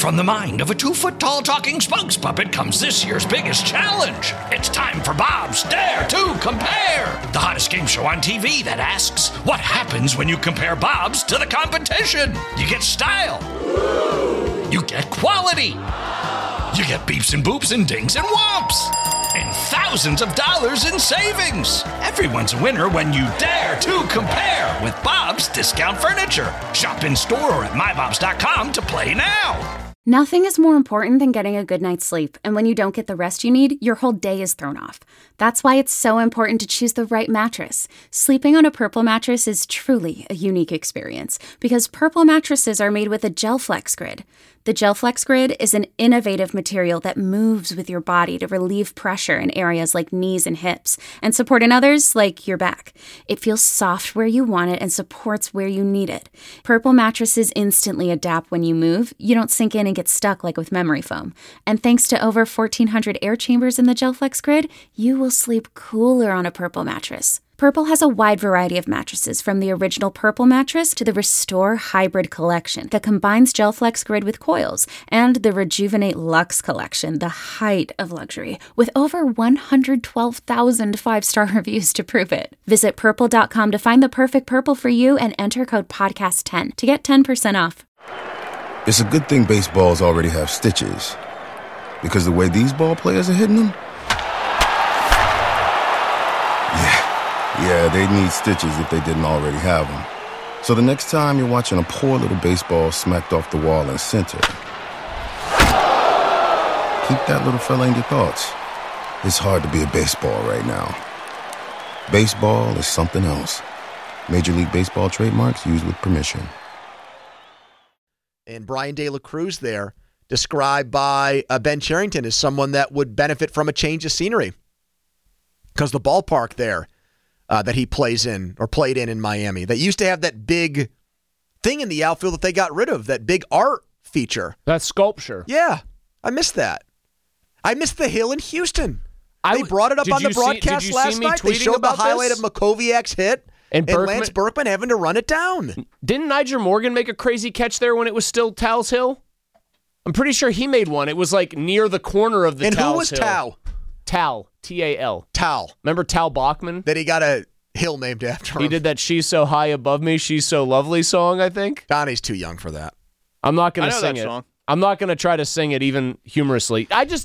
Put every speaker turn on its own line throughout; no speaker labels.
From the mind of a 2-foot-tall talking spokes puppet comes this year's biggest challenge. It's time for Bob's Dare to Compare, the hottest game show on TV that asks, what happens when you compare Bob's to the competition? You get style. You get quality. You get beeps and boops and dings and whomps. And thousands of dollars in savings. Everyone's a winner when you dare to compare with Bob's Discount Furniture. Shop in store or at mybobs.com to play now.
Nothing is more important than getting a good night's sleep, and when you don't get the rest you need, your whole day is thrown off. That's why it's so important to choose the right mattress. Sleeping on a Purple mattress is truly a unique experience, because Purple mattresses are made with a GelFlex Grid. The GelFlex Grid is an innovative material that moves with your body to relieve pressure in areas like knees and hips, and support in others like your back. It feels soft where you want it and supports where you need it. Purple mattresses instantly adapt when you move. You don't sink in and get stuck like with memory foam. And thanks to over 1,400 air chambers in the GelFlex Grid, you will sleep cooler on a Purple mattress. Purple has a wide variety of mattresses, from the original Purple mattress to the Restore Hybrid collection that combines GelFlex Grid with coils, and the Rejuvenate Luxe collection, the height of luxury, with over 112,000 5-star reviews to prove it. Visit Purple.com to find the perfect Purple for you and enter code PODCAST10 to get 10% off.
It's a good thing baseballs already have stitches, because the way these ball players are hitting them, yeah, they need stitches if they didn't already have them. So the next time you're watching a poor little baseball smacked off the wall in center, keep that little fella in your thoughts. It's hard to be a baseball right now. Baseball is something else. Major League Baseball trademarks used with permission.
And Brian De La Cruz there, described by Ben Cherington as someone that would benefit from a change of scenery. Because the ballpark there that he plays in, or played in Miami, that used to have that big thing in the outfield that they got rid of, that big art feature.
That sculpture.
Yeah, I missed that. I missed the hill in Houston. They brought it up on the broadcast last night. They showed the highlight of Makoviak's hit and Lance Berkman having to run it down.
Didn't Nyjer Morgan make a crazy catch there when it was still Tal's Hill? I'm pretty sure he made one. It was like near the corner of the Tal's Hill.
And who was Tal?
Tal. T-A-L.
Tal.
Remember Tal Bachman?
That he got a hill named after him.
He did that She's So High Above Me, She's So Lovely song, I think.
Donnie's too young for that.
I'm not going to sing
that
it.
Song.
I'm not going to try to sing it even humorously.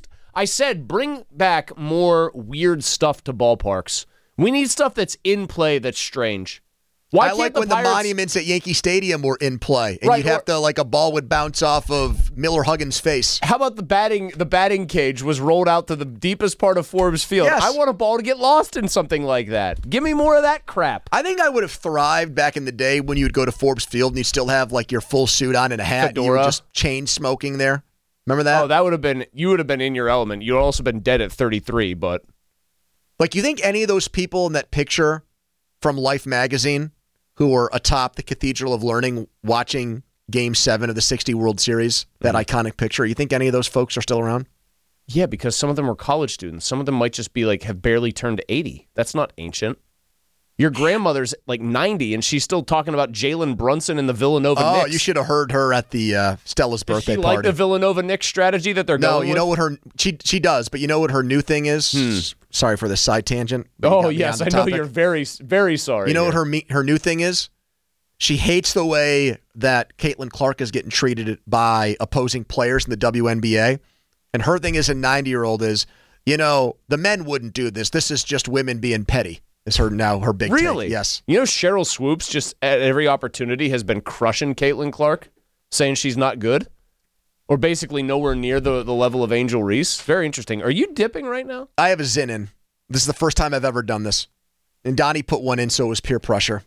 I said bring back more weird stuff to ballparks. We need stuff that's in play that's strange. Why
I like when the monuments at Yankee Stadium were in play, and you'd have to, like, a ball would bounce off of Miller Huggins' face.
How about the batting cage was rolled out to the deepest part of Forbes Field?
Yes.
I want a ball to get lost in something like that. Give me more of that crap.
I think I would have thrived back in the day when you would go to Forbes Field and you'd still have, like, your full suit on and a hat.
Fedora.
And you were just chain smoking there. Remember that?
Oh, that would have been, you would have been in your element. You would have also been dead at 33, but.
Like, you think any of those people in that picture from Life magazine who were atop the Cathedral of Learning watching Game 7 of the 60 World Series, that iconic picture, you think any of those folks are still around?
Yeah, because some of them were college students. Some of them might just be like, have barely turned 80. That's not ancient. Your grandmother's like 90, and she's still talking about Jalen Brunson and the Villanova Knicks.
Oh, you should have heard her at the Stella's birthday
party.
party.
Like the Villanova Knicks strategy that they're going with?
No, you know what she does, but you know what her new thing is? Sorry for the side tangent.
Oh, yes, I know you're very, very sorry.
You know what her new thing is? She hates the way that Caitlin Clark is getting treated by opposing players in the WNBA. And her thing as a 90-year-old is, the men wouldn't do this. This is just women being petty. Is her big
really?
Take. Yes.
You know, Cheryl Swoops just at every opportunity has been crushing Caitlin Clark, saying she's not good, or basically nowhere near the level of Angel Reese. Very interesting. Are you dipping right now?
I have a Zyn in. This is the first time I've ever done this. And Donnie put one in, so it was peer pressure.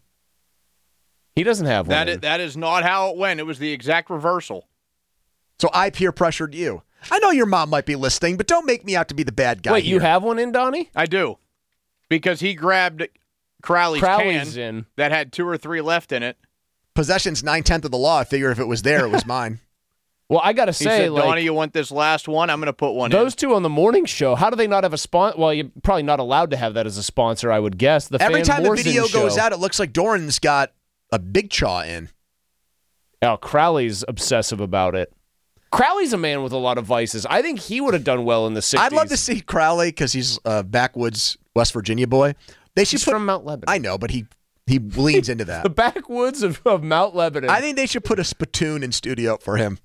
He doesn't have one.
That is not how it went. It was the exact reversal.
So I peer pressured you. I know your mom might be listening, but don't make me out to be the bad guy.
Wait,
here.
You have one in, Donnie?
I do. Because he grabbed Crowley's can
in.
that had 2 or 3 left in it.
Possession's 9/10 of the law. I figure if it was there, it was mine.
Well, I got to
He
say,
said, Donnie, you want this last one? I'm going to put one in.
Those two on the morning show, how do they not have a sponsor? Well, you're probably not allowed to have that as a sponsor, I would guess.
Every time the
Morrison
video
show.
goes out, it looks like Doran's got a big chaw in.
Oh, Crowley's obsessive about it. Crowley's a man with a lot of vices. I think he would have done well in the 60s.
I'd love to see Crowley because he's a backwoods West Virginia boy.
He's from Mount Lebanon.
I know, but he leans into that.
The backwoods of Mount Lebanon.
I think they should put a spittoon in studio for him.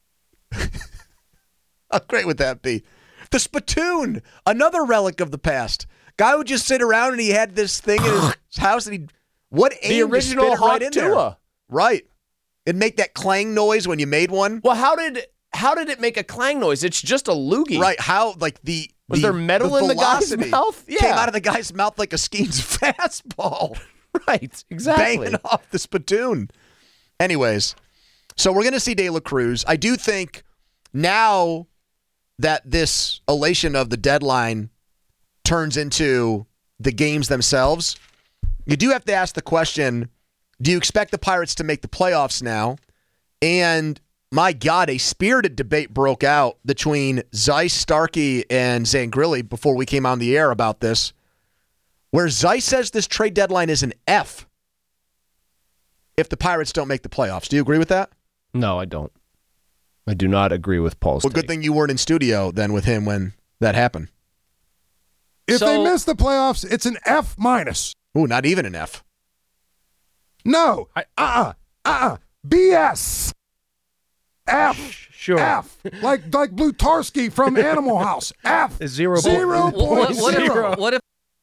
How great would that be? The spittoon, another relic of the past. Guy would just sit around and he had this thing in his house and
the original Hawk
right in there.
Tua.
Right. It'd make that clang noise when you made one.
Well, how did it make a clang noise? It's just a loogie.
Right. How, like,
Was there metal in the guy's mouth? Yeah.
Came out of the guy's mouth like a Skeens fastball.
Right. Exactly.
Banging off the spittoon. Anyways, so we're going to see De La Cruz. I do think now that this elation of the deadline turns into the games themselves, you do have to ask the question, do you expect the Pirates to make the playoffs now? And my God, a spirited debate broke out between Zeiss, Starkey, and Zangrilli before we came on the air about this, where Zeiss says this trade deadline is an F if the Pirates don't make the playoffs. Do you agree with that?
No, I don't. I do not agree with Paul's take.
Good thing you weren't in studio then with him when that happened.
If they miss the playoffs, it's an F-.
Ooh, not even an F.
No. BS. F.
Sure.
F. Like Blutarski from Animal House. F.
0.0. What if?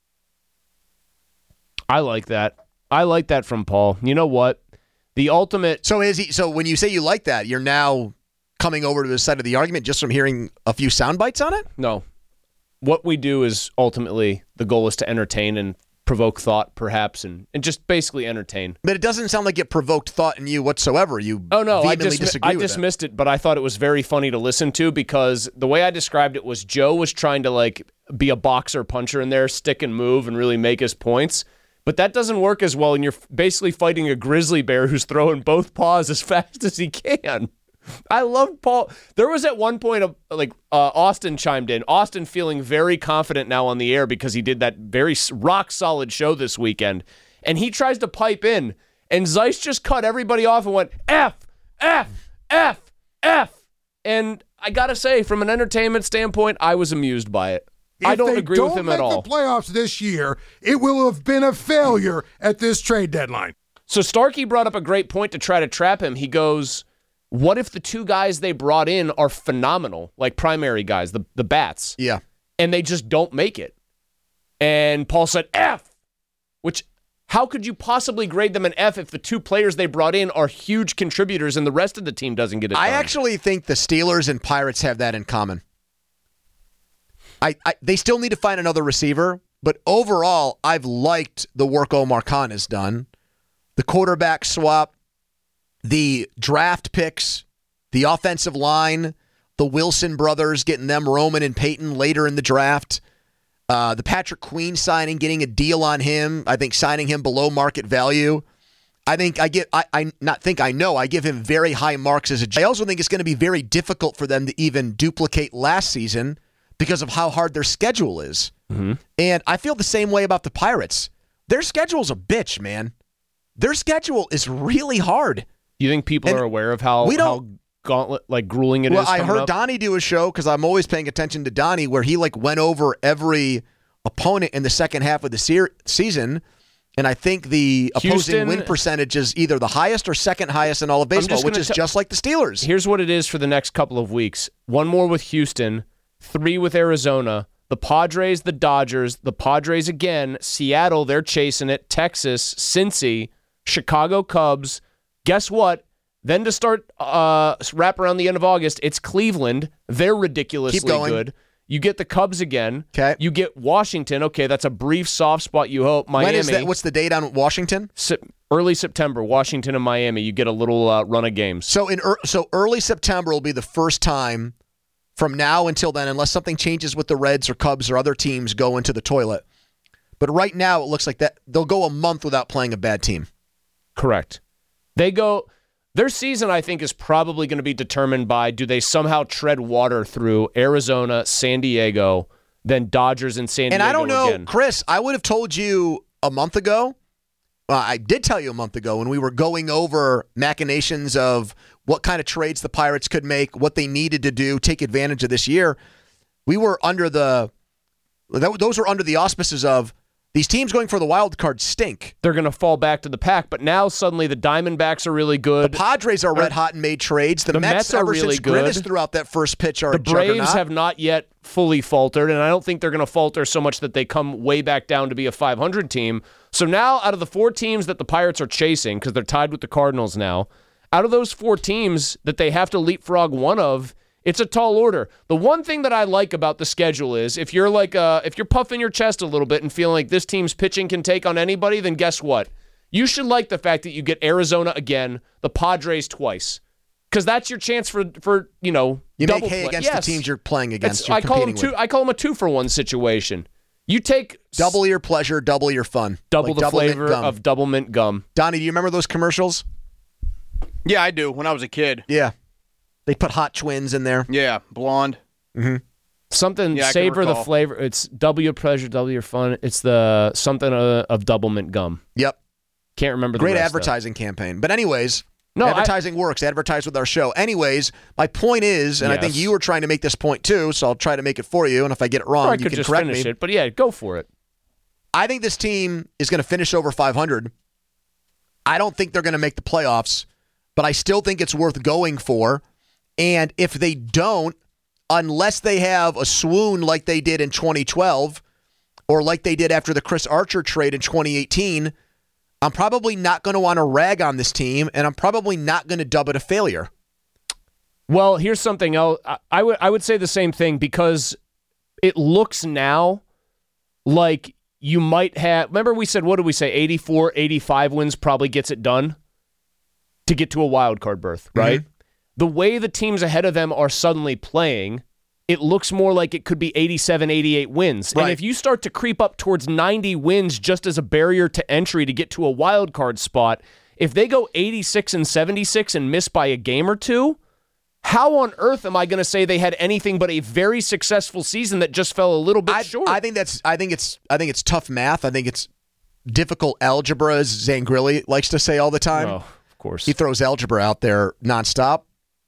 I like that. I like that from Paul. You know what? The ultimate.
So when you say you like that, you're now coming over to the side of the argument just from hearing a few sound bites on it?
No. What we do is ultimately the goal is to entertain and provoke thought, perhaps, and just basically entertain.
But it doesn't sound like it provoked thought in you whatsoever.
I dismissed it, but I thought it was very funny to listen to because the way I described it was Joe was trying to be a boxer puncher in there, stick and move, and really make his points. But that doesn't work as well, and you're basically fighting a grizzly bear who's throwing both paws as fast as he can. I love Paul. There was at one point, Austin chimed in. Austin feeling very confident now on the air because he did that very rock-solid show this weekend. And he tries to pipe in, and Zeiss just cut everybody off and went, F, F, F, F. And I got to say, from an entertainment standpoint, I was amused by it. I don't agree with him at all.
If they don't make the playoffs this year, it will have been a failure at this trade deadline.
So Starkey brought up a great point to try to trap him. He goes, what if the two guys they brought in are phenomenal, like primary guys, the bats?
Yeah.
And they just don't make it. And Paul said, F, which how could you possibly grade them an F if the two players they brought in are huge contributors and the rest of the team doesn't get it done?
I actually think the Steelers and Pirates have that in common. They still need to find another receiver, but overall, I've liked the work Omar Khan has done. The quarterback swap, the draft picks, the offensive line, the Wilson brothers, getting them Roman and Peyton later in the draft, the Patrick Queen signing, getting a deal on him, I think signing him below market value. I give him very high marks as I also think it's going to be very difficult for them to even duplicate last season because of how hard their schedule is.
Mm-hmm.
And I feel the same way about the Pirates. Their schedule's a bitch, man. Their schedule is really hard.
You think people are aware of how gauntlet, grueling it is?
Well, I heard Donnie do a show, because I'm always paying attention to Donnie, where he went over every opponent in the second half of the season, and I think the opposing win percentage is either the highest or second highest in all of baseball, which is just like the Steelers.
Here's what it is for the next couple of weeks. One more with Houston, 3 with Arizona, the Padres, the Dodgers, the Padres again, Seattle, they're chasing it, Texas, Cincy, Chicago Cubs. Guess what? Then to start wrap around the end of August, it's Cleveland. They're ridiculously good. You get the Cubs again.
Okay.
You get Washington. Okay, that's a brief soft spot, you hope. Miami.
When is that? What's the date on Washington?
Early September, Washington and Miami. You get a little run of games.
So early September will be the first time from now until then, unless something changes with the Reds or Cubs or other teams go into the toilet. But right now, it looks like that they'll go a month without playing a bad team.
Correct. Their season, I think, is probably going to be determined by, do they somehow tread water through Arizona, San Diego, then Dodgers and San Diego again?
And I don't know, Chris, I would have told you a month ago I did tell you a month ago when we were going over machinations of what kind of trades the Pirates could make, what they needed to do, take advantage of this year. We were those were under the auspices of these teams going for the wild card stink.
They're going to fall back to the pack, but now suddenly the Diamondbacks are really good.
The Padres are red hot and made trades. The Mets are really good. Grinnis threw out that first pitch are
the Braves have not yet fully faltered, and I don't think they're going to falter so much that they come way back down to be a 500 team. So now, out of the 4 teams that the Pirates are chasing, because they're tied with the Cardinals now, out of those 4 teams that they have to leapfrog one of, it's a tall order. The one thing that I like about the schedule is if you're if you're puffing your chest a little bit and feeling like this team's pitching can take on anybody, then guess what? You should like the fact that you get Arizona again, the Padres twice, because that's your chance for you
make hay against the teams you're playing against.
I call them a 2-for-1 situation. You take
double your pleasure, double your fun,
double the flavor of double mint gum.
Donnie, do you remember those commercials?
Yeah, I do. When I was a kid.
Yeah. They put hot twins in there.
Yeah, blonde.
Mm-hmm.
Something savor the flavor. It's double your pleasure, double your fun. It's the something of double mint gum.
Yep.
Can't remember the
Great
rest
advertising campaign. But anyways, advertising works. Advertise with our show. Anyways, my point is, and I think you were trying to make this point too, so I'll try to make it for you, and if I get it wrong, you can correct me.
But yeah, go for it.
I think this team is going to finish over 500. I don't think they're going to make the playoffs, but I still think it's worth going for. And if they don't, unless they have a swoon like they did in 2012 or like they did after the Chris Archer trade in 2018, I'm probably not going to want to rag on this team, and I'm probably not going to dub it a failure.
Well, here's something else. I would say the same thing because it looks now like you might have... Remember we said, what did we say, 84, 85 wins probably gets it done to get to a wild card berth, right? Mm-hmm. The way the teams ahead of them are suddenly playing, it looks more like it could be 87, 88 wins. Right. And if you start to creep up towards 90 wins just as a barrier to entry to get to a wild card spot, if they go 86 and 76 and miss by a game or two, how on earth am I going to say they had anything but a very successful season that just fell a little bit short?
I think it's tough math. I think it's difficult algebra, as Zangrilli likes to say all the time.
Oh, of course.
He throws algebra out there nonstop.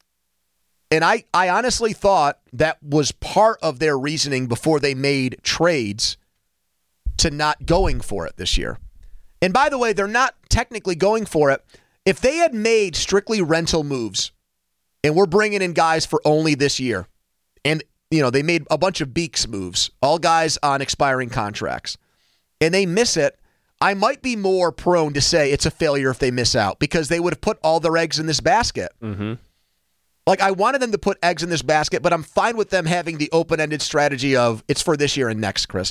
And I honestly thought that was part of their reasoning before they made trades to not going for it this year. And by the way, they're not technically going for it. If they had made strictly rental moves, and we're bringing in guys for only this year, and they made a bunch of Beeks moves, all guys on expiring contracts, and they miss it, I might be more prone to say it's a failure if they miss out because they would have put all their eggs in this basket.
Mm-hmm.
Like, I wanted them to put eggs in this basket, but I'm fine with them having the open-ended strategy of it's for this year and next, Chris.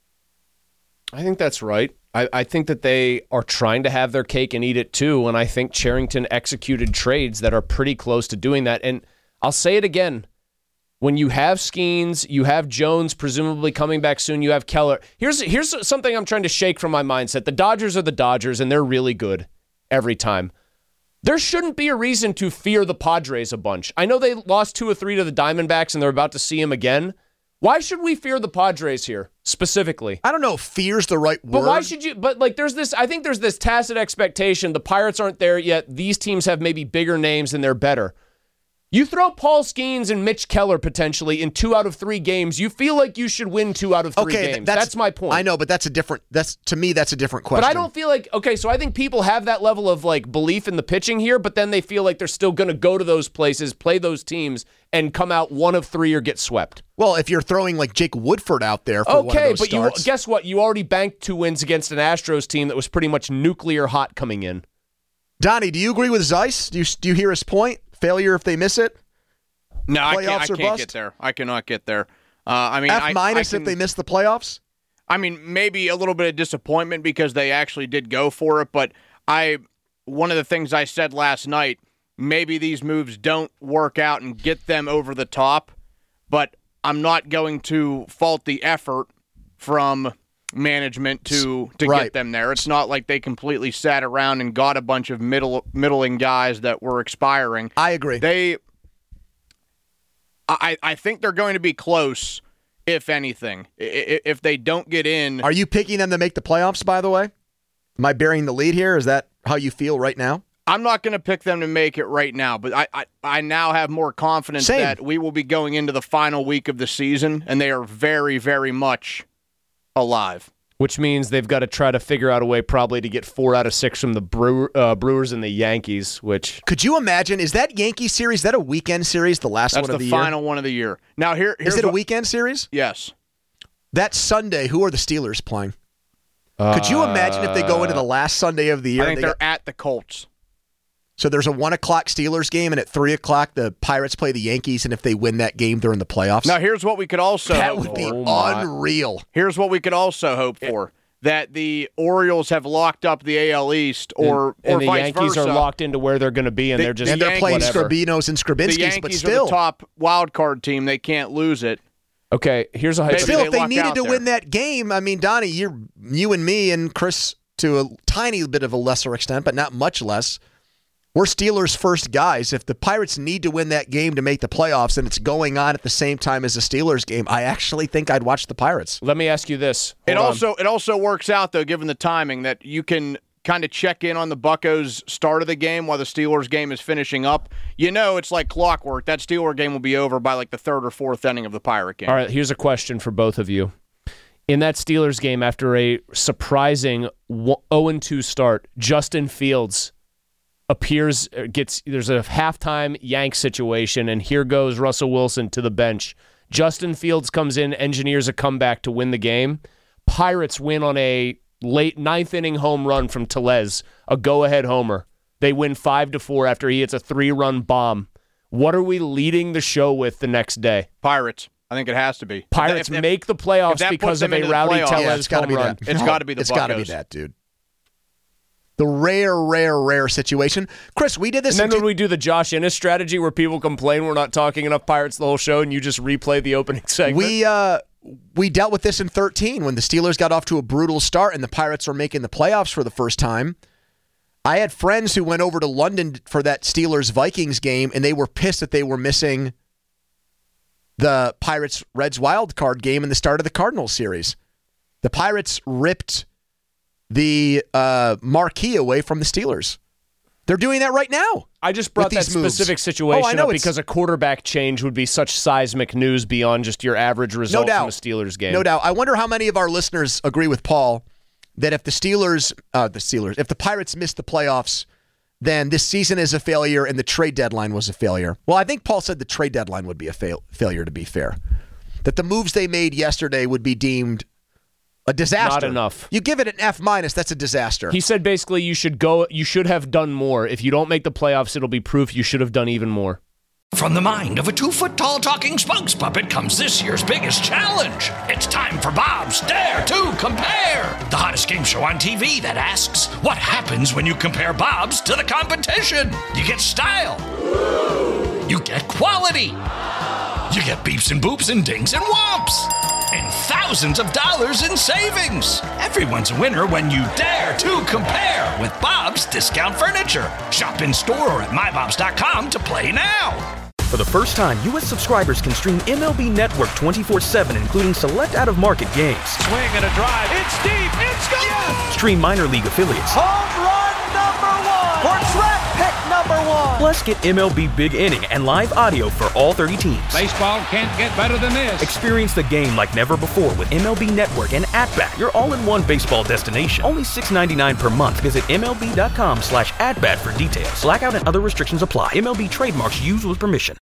I think that's right. I think that they are trying to have their cake and eat it too, and I think Cherington executed trades that are pretty close to doing that. And I'll say it again. When you have Skeens, you have Jones presumably coming back soon, you have Keller. Here's something I'm trying to shake from my mindset. The Dodgers are the Dodgers, and they're really good every time. There shouldn't be a reason to fear the Padres a bunch. I know they lost 2 or 3 to the Diamondbacks, and they're about to see them again. Why should we fear the Padres here, specifically?
I don't know if fear's the right word.
But why should you? But, I think there's this tacit expectation. The Pirates aren't there yet. These teams have maybe bigger names, and they're better. You throw Paul Skeens and Mitch Keller potentially in 2 out of 3 games. You feel like you should win 2 out of 3 games. That's my point.
I know, but that's a different question.
But I don't feel like, so I think people have that level of belief in the pitching here, but then they feel like they're still going to go to those places, play those teams, and come out 1 of 3 or get swept.
Well, if you're throwing Jake Woodford out there for one of those starts.
Guess what? You already banked 2 wins against an Astros team that was pretty much nuclear hot coming in.
Donnie, do you agree with Zeiss? Do you hear his point? Failure if they miss it?
No, I can't get there. I cannot get there.
F- if they miss the playoffs?
I mean, maybe a little bit of disappointment because they actually did go for it, but one of the things I said last night, maybe these moves don't work out and get them over the top, but I'm not going to fault the effort from management to get them there. It's not like they completely sat around and got a bunch of middling guys that were expiring.
I agree.
I think they're going to be close, if anything. If they don't get in...
Are you picking them to make the playoffs, by the way? Am I burying the lead here? Is that how you feel right now?
I'm not going to pick them to make it right now, but I now have more confidence that we will be going into the final week of the season, and they are very, very much alive.
Which means they've got to try to figure out a way probably to get 4 out of 6 from the Brewers and the Yankees, which...
Could you imagine, is that Yankee series, is that a weekend series, the last one of the year?
That's the final one of the year. Now, here's
is it a weekend series?
Yes.
That Sunday, who are the Steelers playing? Could you imagine if they go into the last Sunday of the year?
I think they're at the Colts.
So there's a 1 o'clock Steelers game, and at 3 o'clock the Pirates play the Yankees, and if they win that game, they're in the playoffs.
Now, here's what we could also
That would be unreal.
Here's what we could also hope for. That the Orioles have locked up the AL East, or
the
vice
Yankees
versa.
are locked into where they're going to be, and they're
playing Scribinos and Skrabinskis,
the Yankees
but still.
are the top wild card team. They can't lose it.
Okay, here's a hypothetical.
Still, if they needed to win that game, I mean, Donnie, you and me and Chris, to a tiny bit of a lesser extent, but not much less, we're Steelers' first guys. If the Pirates need to win that game to make the playoffs and it's going on at the same time as the Steelers game, I actually think I'd watch the Pirates.
Let me ask you this.
It also works out, though, given the timing, that you can kind of check in on the Buccos' start of the game while the Steelers game is finishing up. You know, it's like clockwork. That Steeler game will be over by like the 3rd or 4th inning of the Pirate game.
All right, here's a question for both of you. In that Steelers game, after a surprising 0-2 start, Justin Fields there's a halftime Yank situation, and here goes Russell Wilson to the bench. Justin Fields comes in, engineers a comeback to win the game. Pirates win on a late 9th inning home run from Tellez, a go-ahead homer. They win 5-4 after he hits a 3-run bomb. What are we leading the show with the next day?
Pirates. I think it has to be.
Pirates make the playoffs because of a rowdy Tellez home run.
It's got to be the Buccos.
It's got to be that, dude. The rare situation. Chris, we did this.
And then when we do the Josh Innes strategy where people complain we're not talking enough Pirates the whole show and you just replay the opening segment.
We dealt with this in 2013 when the Steelers got off to a brutal start and the Pirates were making the playoffs for the first time. I had friends who went over to London for that Steelers-Vikings game, and they were pissed that they were missing the Pirates-Reds wild card game in the start of the Cardinals series. The Pirates ripped the marquee away from the Steelers. They're doing that right now.
I just brought that specific situation up because a quarterback change would be such seismic news beyond just your average result from a Steelers game.
No doubt. I wonder how many of our listeners agree with Paul that if if the Pirates miss the playoffs, then this season is a failure and the trade deadline was a failure. Well, I think Paul said the trade deadline would be a failure, to be fair. That the moves they made yesterday would be deemed a disaster.
Not enough.
You give it an F-, that's a disaster.
He said basically you should have done more. If you don't make the playoffs, it'll be proof you should have done even more.
From the mind of a 2-foot-tall talking spokes puppet comes this year's biggest challenge. It's time for Bob's Dare to Compare, the hottest game show on TV that asks, what happens when you compare Bob's to the competition? You get style. You get quality. You get beeps and boops and dings and whomps. And thousands of dollars in savings. Everyone's a winner when you dare to compare with Bob's Discount Furniture. Shop in store or at mybobs.com to play now.
For the first time, U.S. subscribers can stream MLB Network 24/7, including select out-of-market games.
Swing and a drive. It's deep. It's gone. Yes!
Stream minor league affiliates.
Home run #1. Or draft pick #1.
Plus, get MLB Big Inning and live audio for all 30 teams.
Baseball can't get better than this.
Experience the game like never before with MLB Network and At-Bat, your all-in-one baseball destination. Only $6.99 per month. Visit MLB.com/AtBat for details. Blackout and other restrictions apply. MLB trademarks used with permission.